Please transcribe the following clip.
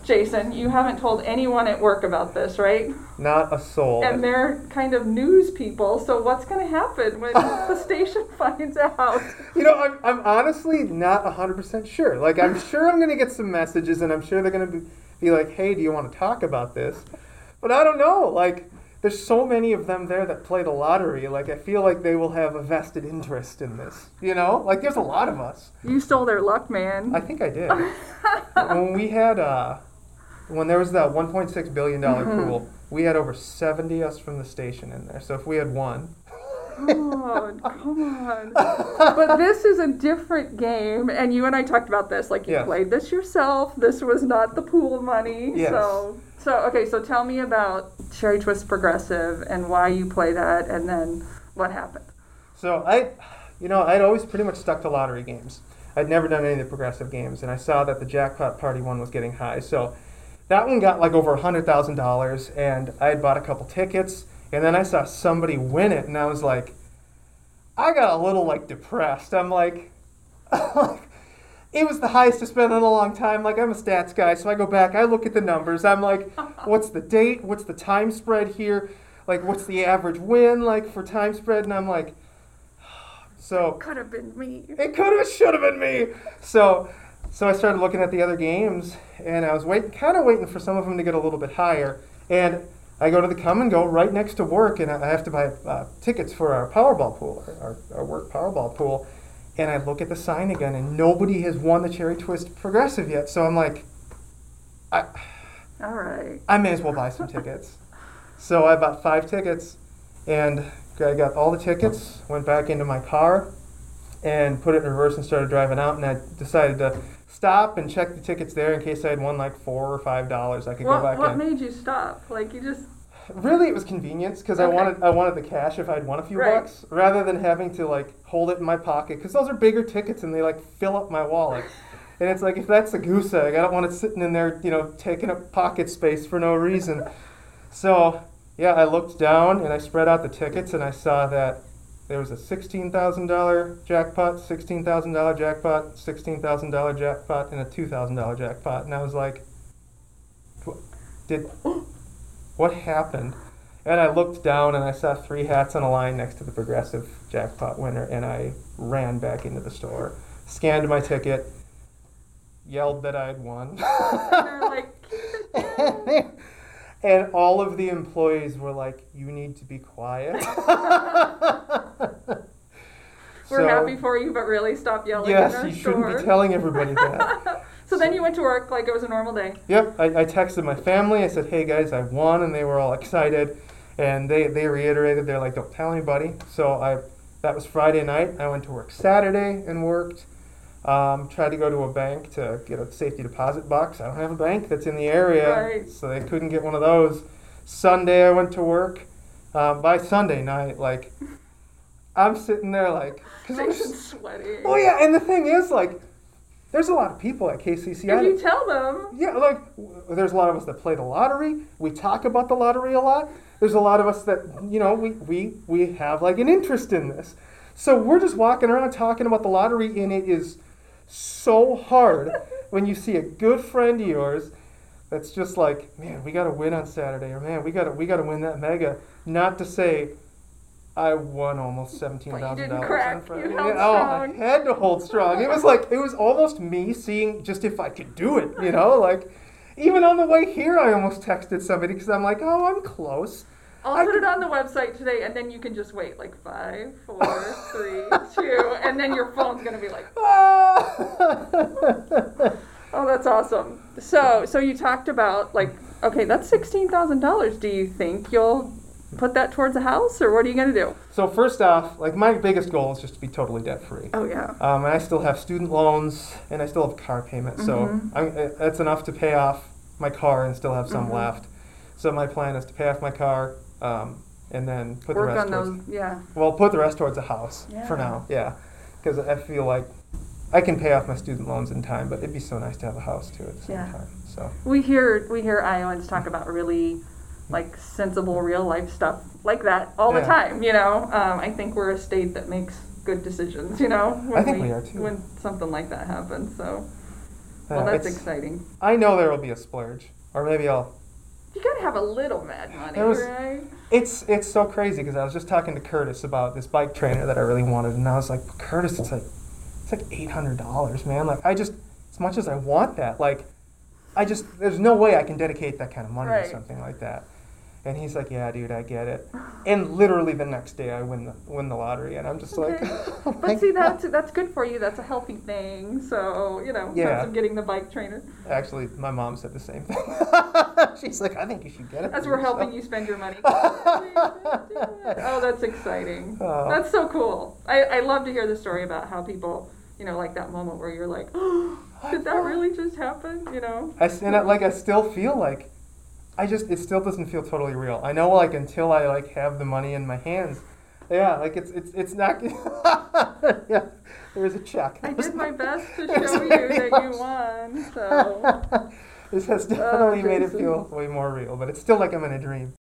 Jason, you haven't told anyone at work about this, right? Not a soul. And they're kind of news people, so what's going to happen when the station finds out? You know, I'm honestly not 100% sure. Like, I'm sure I'm going to get some messages, and I'm sure they're going to be like, hey, do you want to talk about this? But I don't know. Like, there's so many of them there that play the lottery. Like, I feel like they will have a vested interest in this. You know? Like, there's a lot of us. You stole their luck, man. I think I did. When we had, when there was that $1.6 billion pool, we had over 70 us from the station in there. So if we had won... Oh, come on. But this is a different game, and you and I talked about this. Like, you played this yourself. This was not the pool money. Yes. So tell me about Cherry Twist Progressive and why you play that, and then what happened. So I'd always pretty much stuck to lottery games. I'd never done any of the Progressive games, and I saw that the Jackpot Party one was getting high. So that one got like over $100,000, and I had bought a couple tickets, and then I saw somebody win it, and I was like, I got a little like depressed. I'm like, it was the highest it's been in a long time. Like, I'm a stats guy, so I go back, I look at the numbers. I'm like, what's the date? What's the time spread here? Like, what's the average win like for time spread? And I'm like, so it could have been me. It could have, should have been me. So I started looking at the other games, and I was kind of waiting for some of them to get a little bit higher. And I go to the Come and Go right next to work, and I have to buy tickets for our Powerball pool, our work Powerball pool. And I look at the sign again, and nobody has won the Cherry Twist Progressive yet. So I'm like, all right. I may as well buy some tickets. So I bought 5 tickets, and I got all the tickets, went back into my car, and put it in reverse and started driving out. And I decided to stop and check the tickets there in case I had won like $4 or $5. I could go back in. What made you stop? Like, you just... Really, it was convenience because I wanted the cash if I'd won a few bucks, rather than having to like hold it in my pocket, because those are bigger tickets and they like fill up my wallet. And it's like, if that's a goose egg, I don't want it sitting in there, taking up pocket space for no reason. So yeah, I looked down and I spread out the tickets, and I saw that there was a $16,000 jackpot, $16,000 jackpot, $16,000 jackpot, and a $2,000 jackpot, and I was like, what happened? And I looked down and I saw 3 hats on a line next to the Progressive jackpot winner, and I ran back into the store, scanned my ticket, yelled that I had won. They're like, and all of the employees were like, you need to be quiet. We're happy for you, but really stop yelling in our store. Yes, you shouldn't be telling everybody that. So then you went to work like it was a normal day. Yep, I texted my family. I said, hey guys, I won, and they were all excited. And they reiterated, they're like, don't tell anybody. So that was Friday night. I went to work Saturday and worked. Tried to go to a bank to get a safety deposit box. I don't have a bank that's in the area, so they couldn't get one of those. Sunday I went to work. By Sunday night, like, I'm sitting there like... Jason's sweating. Oh yeah, and the thing is, like, there's a lot of people at KCC. If you tell them. Yeah, like, there's a lot of us that play the lottery. We talk about the lottery a lot. There's a lot of us that, we have, like, an interest in this. So we're just walking around talking about the lottery, and it is so hard when you see a good friend of yours that's just like, man, we got to win on Saturday, or man, we got to win that mega. Not to say I won almost $17,000 on Friday. You held strong. I had to hold strong. It was almost me seeing just if I could do it, like, even on the way here, I almost texted somebody because I'm like, oh, I'm close. I'll put it on the website today, and then you can just wait, like 5, 4, 3, 2, and then your phone's gonna be like, oh, that's awesome. So you talked about, like, okay, that's $16,000. Do you think you'll put that towards a house, or what are you gonna do? So first off, like, my biggest goal is just to be totally debt free. Oh yeah. And I still have student loans, and I still have car payment, so that's enough to pay off my car and still have some left. So my plan is to pay off my car. And then put the rest put the rest towards a house for now, because I feel like I can pay off my student loans in time, but it'd be so nice to have a house too at the same time. So we hear Iowans talk about really like sensible real life stuff like that all the time. I think we're a state that makes good decisions. I think we are too when something like that happens. So Well, that's exciting. I know there will be a splurge, or maybe I'll. You gotta have a little mad money, right? It's so crazy because I was just talking to Curtis about this bike trainer that I really wanted, and I was like, Curtis, it's like $800, man. Like as much as I want that, like there's no way I can dedicate that kind of money to something like that. And he's like, yeah, dude, I get it. And literally the next day I win the lottery, and I'm just like, oh but see, that's good for you. That's a healthy thing. So, in terms of getting the bike trainer. Actually, my mom said the same thing. She's like, I think you should get it. As we're helping you spend your money. Oh, that's exciting. Oh. That's so cool. I love to hear the story about how people, like that moment where you're like, oh, did that really just happen? I still feel like, it still doesn't feel totally real. I know, until I have the money in my hands. Yeah, it's not. Yeah, there is a check. I did my best to show you that you won. So this has definitely made it feel way more real, but it's still like I'm in a dream.